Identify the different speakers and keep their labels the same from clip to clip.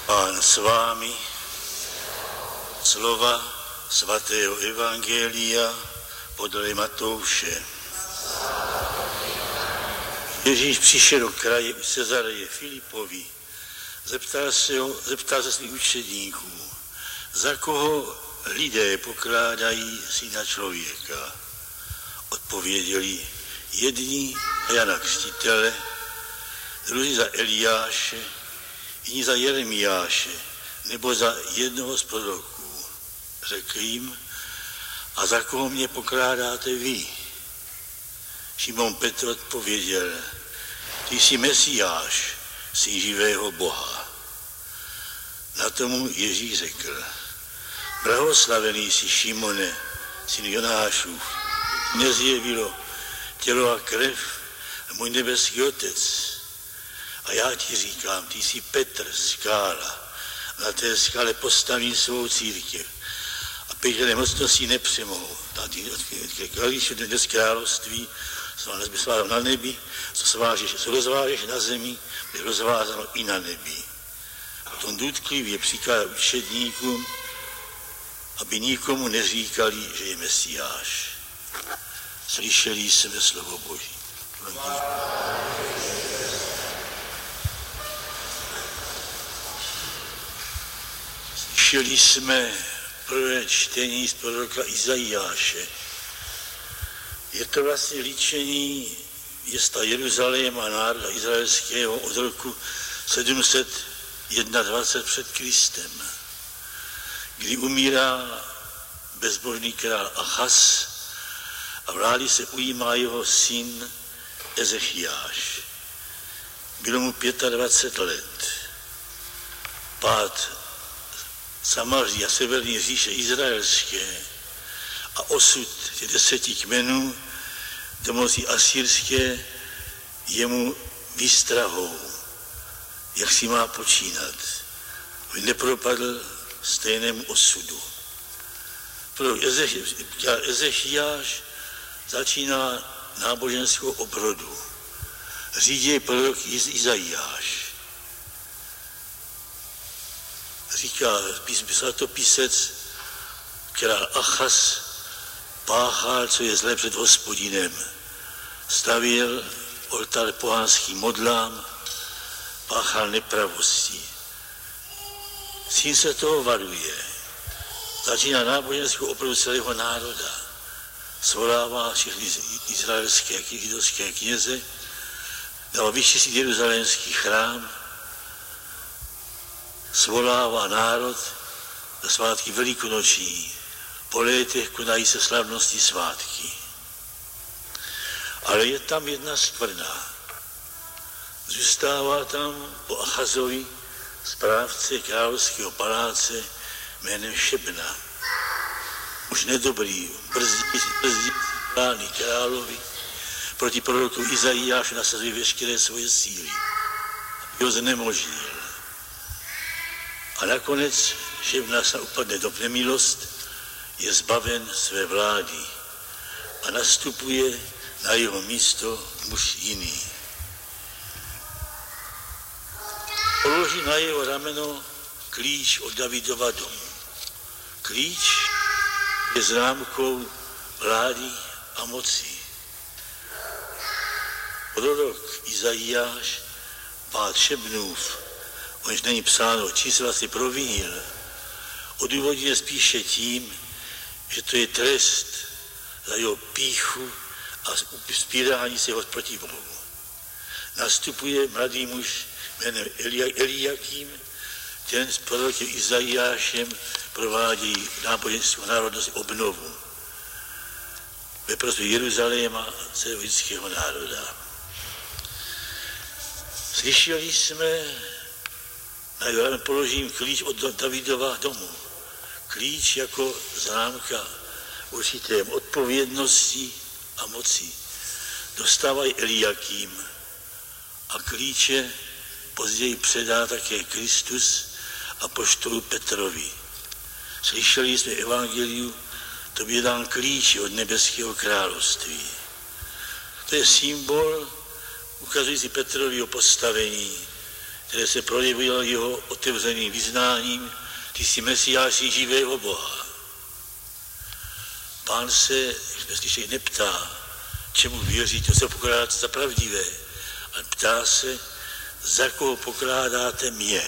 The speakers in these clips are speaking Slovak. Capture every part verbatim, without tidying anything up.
Speaker 1: Pán s vámi, slova svatého evangelia podle Matouše. Ježíš přišel do kraje u Cezareje Filipovi, zeptal se, ho, zeptal se svých učedníků, za koho lidé pokládají syna člověka. Odpověděli, jedni Jana Křtitele, druzí za Eliáše, jiní za Jeremiáše, nebo za jednoho z proroků. Řekl jim, a za koho mě pokládáte vy? Šimon Petr odpověděl, ty jsi Mesiáš, syn živého Boha. Na tomu Ježíš řekl, blahoslavený jsi Šimone, syn Jonášův, nezjevilo tělo a krev a můj nebeský Otec. A já ti říkám, ty jsi Petr, skála, a na té skále postavím svou církev. A pejřené mocnosti nepřemohou. Když dnes království, co na nebi, co, svážeš, co rozvážeš na zemi, je rozvázáno i na nebi. A potom důtklivě přikládá učedníkům, aby nikomu neříkali, že je Mesiáš. Slyšeli jsme slovo Boží. Slyšeli jsme prvé čtení z proroka Izajáše. Je to vlastně líčení města Jeruzaléma, národa izraelského od roku sedm set dvacet jedna před Kristem, kdy umírá bezbožný král Achaz a vlády se ujímá jeho syn Ezechiáš. Bylo mu dvacet pět let. Pád Samaří a severní říše izraelské a osud těch deseti kmenů domocí asýrské jemu výstrahou, jak si má počínat, aby nepropadl stejnému osudu. Pro Ezechiáš začíná náboženskou obrodu. Řídí prorok Izajáš. Říká svatopisec, král Achaz páchal, co je zlé před Hospodinem. Stavěl oltár pohanským modlám, páchal nepravosti. Syn se toho varuje. Začíná náboženskou opravdu celého národa. Svolává všechny izraelské židovské kněze, dává vyčistit jeruzalémský chrám, svolává národ na svátky velikonoční. Po létech konají se slavnosti svátky. Ale je tam jedna skvrna. Zůstává tam po Achazovi správce královského paláce jménem Šebna. Už nedobrý, brzdí, brzdí plány královi, proti proroku Izajáši nasazuje veškeré svoje síly, aby ho znemožnil. A nakonec Šebna se upadne do nemilost, je zbaven své vlády a nastupuje na jeho místo muž jiný. Položí na jeho rameno klíč od Davidova domu. Klíč je známkou vlády a moci. Prorok Izajáš, pád Šebnův, onž není psáno, čísla si provinil, odůvodně spíše tím, že to je trest za jeho pýchu a vzpírání se ho proti Bohu. Nastupuje mladý muž jménem Eliakim, ten s prorokem Izajášem provádí náboženskou národnost obnovu ve prospěch Jeruzaléma a celého lidského národa. Slyšeli jsme, na jeho položím klíč od Davidova domu. Klíč jako známka určité odpovědnosti a moci. Dostávají Eliakim a klíče později předá také Kristus apoštolu Petrovi. Slyšeli jsme evangeliu, tobě dám klíči od nebeského království. To je symbol ukazující Petrovi o postavení které se projevilo jeho otevřeným vyznáním, ty jsi Mesiáš živého Boha. Pán se, jak jsme slyšeli, neptá, čemu věříte, co pokládáte za pravdivé, ale ptá se, za koho pokládáte mě.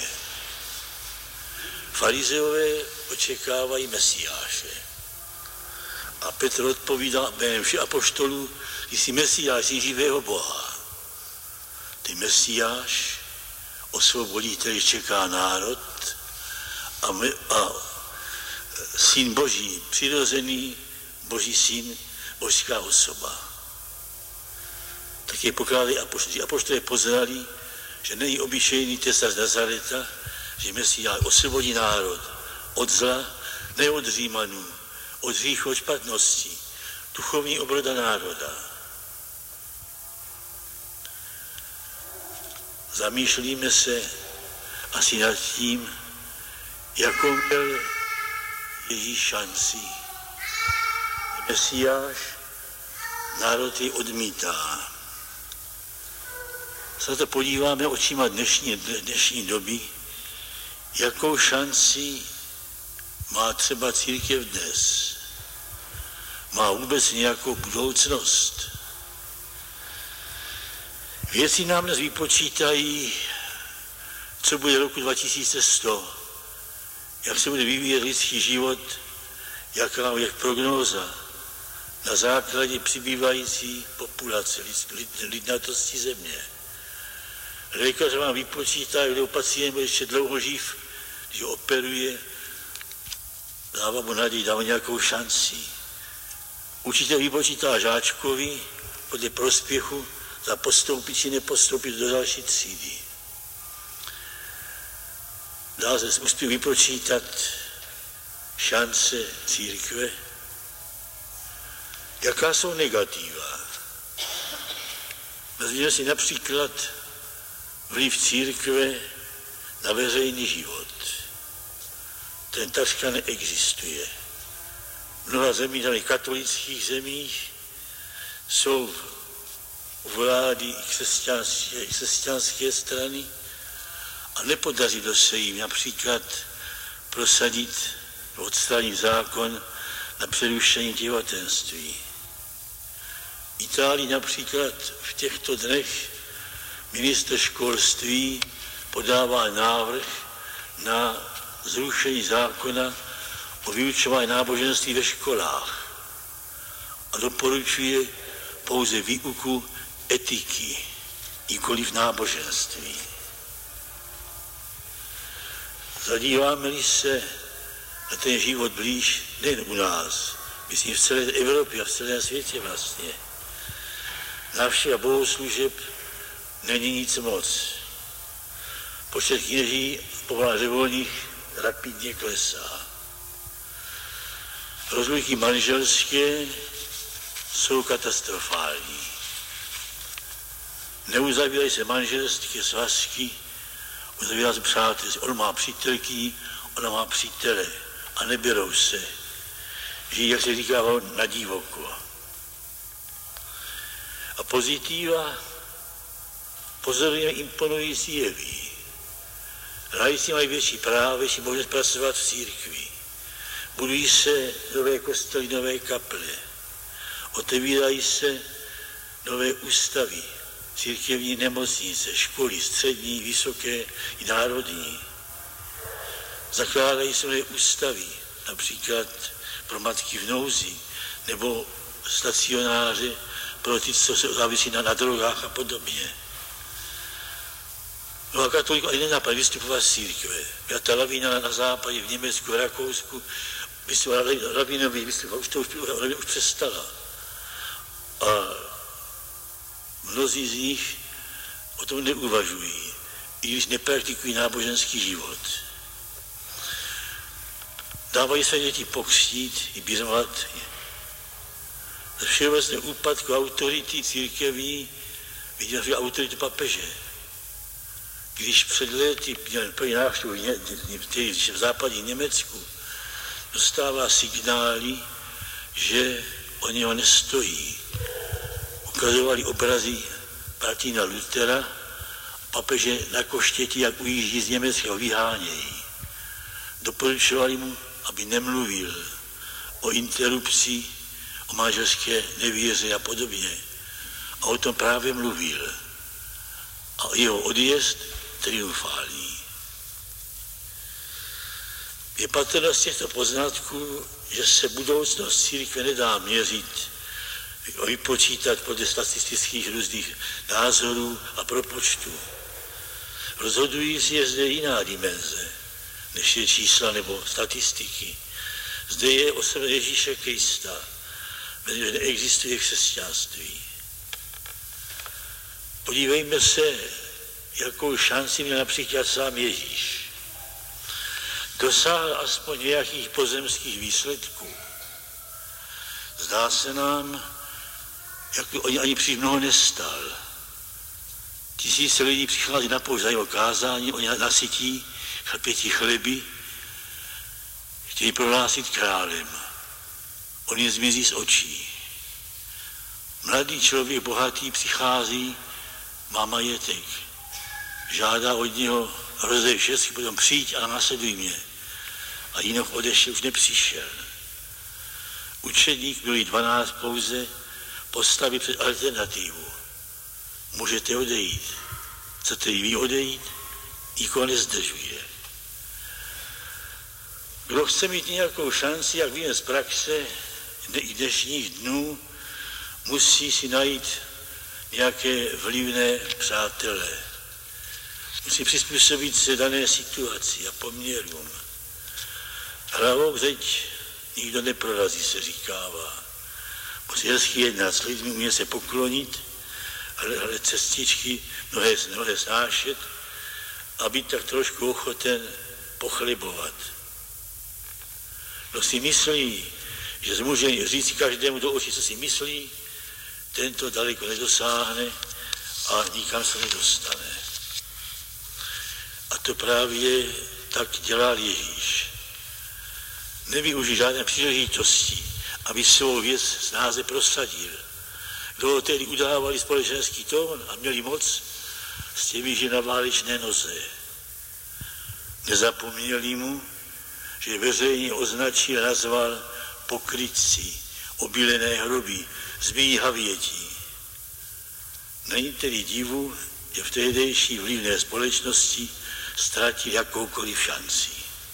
Speaker 1: Farizeové očekávají Mesiáše. A Petr odpovídá jménem všech apoštolů, ty jsi Mesiáš živého Boha. Ty Mesiáš osvobodí, který čeká národ a, my, a syn Boží, přirozený Boží syn, božská osoba. Tak je pokládají apoštolí. Apoštolé poznali, že není obyčejný tesař Nazareta, že Mesiáš osvobodí národ od zla, ne od Římanů, od hříchu, od špatnosti, duchovní obroda národa. Zamýšlíme se asi nad tím, jakou měl Ježíš šanci. Mesiáš národ ji odmítá. Se to podíváme očima dnešní, dnešní doby, jakou šanci má třeba církev dnes. Má vůbec nějakou budoucnost. Věci nám dnes vypočítají, co bude roku dva tisíce sto, jak se bude vyvíjet lidský život, jaká je prognóza na základě přibývající populace, lidnatosti země. Lékař vám vypočítá, kdo pacient bude ještě dlouho živ, když ho operuje, dává mu naději, dává nějakou šanci. Učitel vypočítá žáčkovi podle prospěchu, za postoupit či nepostoupit do další třídy. Dá se uspěch vypočítat šance církve. Jaká jsou negativa? Vezměme si například vliv církve na veřejný život. Ten takřka neexistuje. V mnoha zemích, v katolických zemích, jsou vlády i křesťanské, křesťanské strany a nepodařilo se jim například prosadit, odstranit zákon na přerušení těhotenství. V Itálii například v těchto dnech ministr školství podává návrh na zrušení zákona o vyučování náboženství ve školách a doporučuje pouze výuku etiky, nikoliv náboženství. Zadíváme-li se na ten život blíž, nejen u nás, myslím v celé Evropě a v celém světě vlastně. Návštěva bohoslužeb není nic moc. Počet kněží povolání řeholních rapidně klesá. Rozluky manželské jsou katastrofální. Neuzavírají se manželské svazky, uzavírá se přátelství. On má přítelky, ona má přítele a neberou se. Žijí, jak se říká, na divoko. A pozitiva pozorujeme imponující jeví. Laici mají větší práva, větší možnost pracovat v církvi. Budují se nové kostely, nové kaple. Otevírají se nové ústavy, církevní nemocnice, školy, střední, vysoké i národní. Zakládají se nové ústavy, například pro matky v nouzi, nebo stacionáře pro ty, co se závisí na, na drogách a podobně. No a katolíků ani nenápadá vystupovat z církve. Byla ta lavína na, na západě, v Německu, v Rakousku, vystupovat rabinový, vystupovat, už to už, už přestala. A mnozí z nich o tom neuvažují, i když nepraktikují náboženský život. Dávají se děti pokřtít i birmat. Ze všeobecné úpadku autority církevní vidíme autoritu papeže. Když před lety měl první návštěvu v západním Německu, dostává signály, že o něho nestojí. Ukazovali obrazy Martina Luthera, papeže na Koštěti, jak ujíždí z Německa, vyhánějí. Doporučovali mu, aby nemluvil o interrupci, o manželské nevíře a podobně. A o tom právě mluvil. A jeho odjezd triumfální. Je patrno z těchto poznatků, že se budoucnost církve nedá měřit, vypočítat podle statistických různých názorů a propočtů. Rozhodující je zde jiná dimenze, než je čísla nebo statistiky. Zde je osoba Ježíše Krista, bez něhož neexistuje křesťanství. Podívejme se, jakou šanci měl například sám Ježíš. Dosáhl aspoň nějakých pozemských výsledků. Zdá se nám, jak by ani příliš mnoho nestál. Tisíce lidí přichází na poušť za jeho kázání, oni nasytí pěti chleby, chtějí prohlásit králem. On je zmizí z očí. Mladý člověk bohatý přichází, má majetek, žádá od něho rozdej všecky, potom přijď a následuj mě. A Jinoch odešel, už nepřišel. Učedník byl jí dvanáct pouze, postaví před alternativu. Můžete odejít. Chcete i vy odejít? Nikoho nezdržuje. Kdo chce mít nějakou šanci, jak víme z praxe i dnešních dnů, musí si najít nějaké vlivné přátele. Musí přizpůsobit se dané situaci a poměrům. Hlavou zeď nikdo neprorazí, se říkává. Musí hezky jednat s lidmi, umět se poklonit, ale, ale cestičky mnohé, mnohé snášet a být tak trošku ochoten pochlebovat. Kdo si myslí, že může říct každému do očí, co si myslí, tento daleko nedosáhne a nikam se nedostane. A to právě tak dělal Ježíš. Nevyužil žádné příležitosti, aby svou věc snáze prosadil. Kdo ho tehdy udávali společenský tón a měli moc, s těmi, že na válečné noze. Nezapomněli mu, že veřejně označil a nazval pokrytci, obilené hroby, zmíjí havětí. Není tedy divu, že v tehdejší vlivné společnosti ztratil jakoukoliv šanci.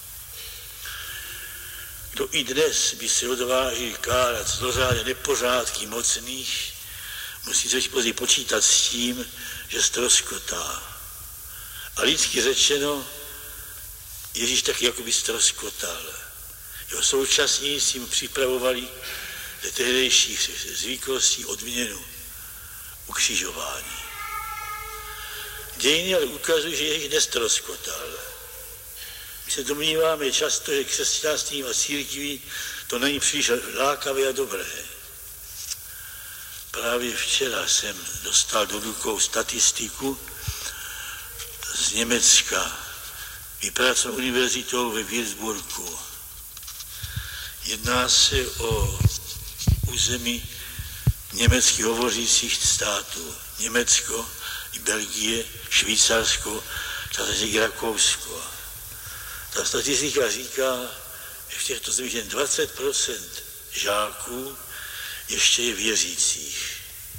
Speaker 1: Kdo i dnes by se odvážil kárat zlořádě nepořádky mocných, musí se později počítat s tím, že ztroskotá. A lidsky řečeno, Ježíš taky jakoby ztroskotal. Jeho současníci mu připravovali ze tehdejších zvyklostí odměnu ukřižování. Dějiny ale ukazují, že Ježíš neztroskotal. My se domníváme často, že křesťanství a církví to není příliš lákavé a dobré. Právě včera jsem dostal do rukou statistiku z Německa, vypracovanou univerzitou ve Würzburgu. Jedná se o území německy hovořících států. Německo, i Belgie, Švýcarsko, částečně i Rakousko. Ta statistika říká, že v těchto zemích jen dvacet procent žáků ještě je věřících.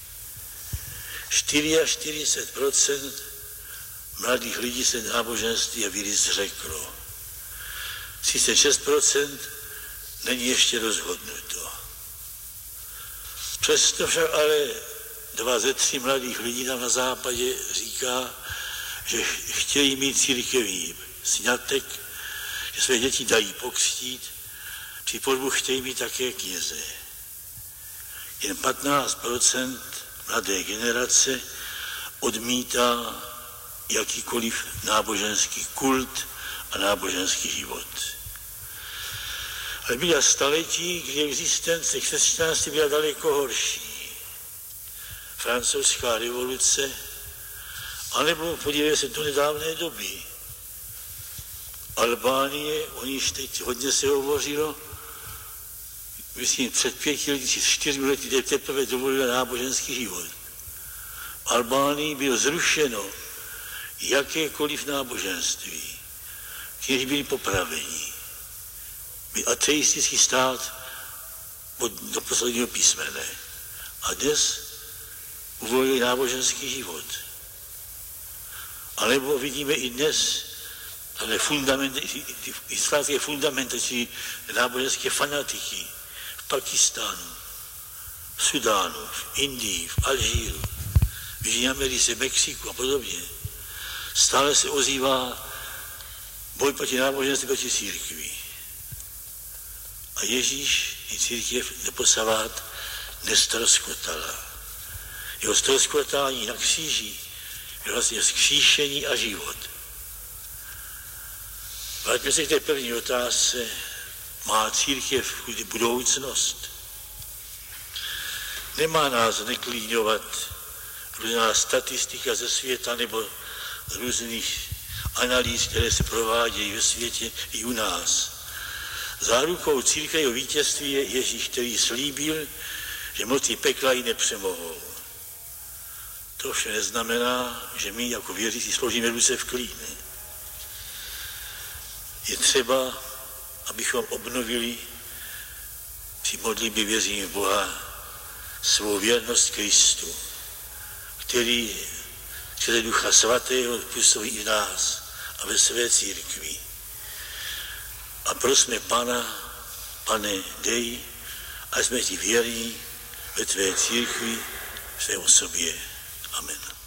Speaker 1: čtyřicet čtyři procent mladých lidí se náboženství a víry zřeklo. třicet šest procent není ještě rozhodnuto. Přesto však ale dva ze tří mladých lidí tam na západě říká, že chtějí mít církevní sňatek, že své děti dají pokřtít, při pohřbu chtějí mít také kněze. Jen patnáct procent mladé generace odmítá jakýkoliv náboženský kult a náboženský život. Ale byla staletí, kdy existence křesťanství byla daleko horší. Francouzská revoluce, anebo podívejme se do nedávné doby. Albánie, o níž teď hodně se hovořilo, myslím, před pěti lety, či čtyřmi lety teprve dovolila náboženský život. V Albánii bylo zrušeno jakékoliv náboženství, kteří byli popraveni. Byl ateistický stát do posledního písmene. A dnes uvolili náboženský život. Alebo vidíme i dnes islámské fundamentační náboženské fanatiky v Pakistánu, v Sudánu, v Indii, v Alžíru, v Jižní Americe, Mexiku a podobně. Stále se ozývá boj proti náboženství, proti církvi. A Ježíš i církev neposavát nestroskotala. Jeho ztroskotání na kříži je vlastně vzkříšení a život. Vraťme se k té první otázce. Má církev budoucnost? Nemá nás neklíňovat různá statistika ze světa nebo různých analýz, které se provádějí ve světě i u nás. Zárukou církevního vítězství je Ježíš, který slíbil, že moci pekla ji nepřemohou. To vše neznamená, že my jako věřící složíme ruce v klíně. Je třeba, abychom obnovili při modlitbě věřím v Boha svou věrnost Kristu, který skrze Ducha Svatého působí i v nás a ve své církvi. A prosme Pana, Pane, dej, ať jsme ti věrní ve tvé církvi, v té osobě. Amen.